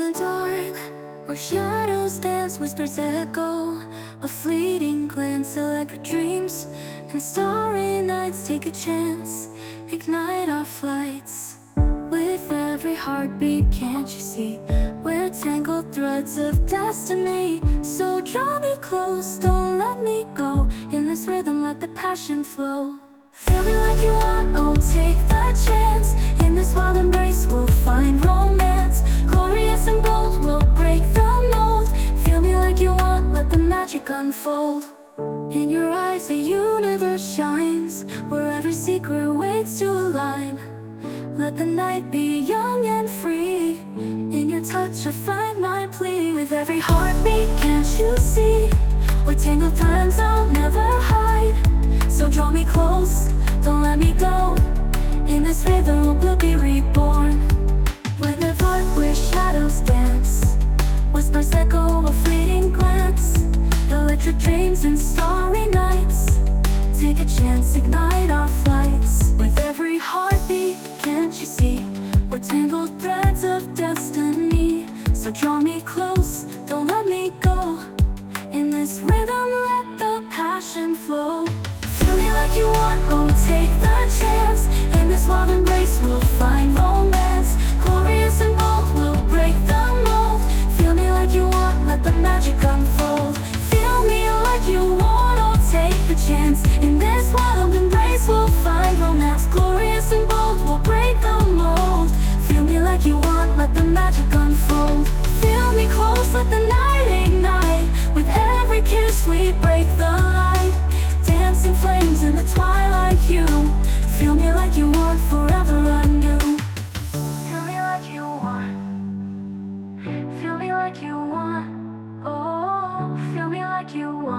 the dark, where shadows dance, whispers echo, a fleeting glance, electric dreams, and starry nights. Take a chance, ignite our flights. With every heartbeat, can't you see? We're tangled threads of destiny. So draw me close, don't let me go. In this rhythm, let the passion flow. Feel me like you want, oh take the chance. In this wild embrace, we'll find romance. Glorious and bold, we'll break the mold. Feel me like you want, let the magic unfold. In your eyes, the universe shines, where every secret waits to align. Let the night be young and free. In your touch, I find my plea. With every heartbeat, can't you see? We're tangled threads, I'll never hide. So draw me close, don't let me go. In this rhythm, we'll be reborn. When the dark where shadows dance, whispers echo, a fleeting glance, electric dreams and starry nights. Take a chance, ignite our flights. With every heartbeat, can't you see? We're tangled threads of destiny. So draw me close, don't let me go. In this rhythm, let the passion flow. Feel me like you want, oh take the chance. In this wild embrace, we'll find romance. Glorious and bold, we'll break the mold. Feel me like you want, let the magic unfold. Feel me like you want, oh take the chance. In this wild embrace, we'll find romance. Glorious and bold, we'll break the mold. Feel me like you want, let the magic unfold. Feel me close, let the night ignite. With every kiss, we break the light. Dancing flames in the twilight hue. Feel me like you want, forever anew. Feel me like you want. Feel me like you want. Oh, feel me like you want.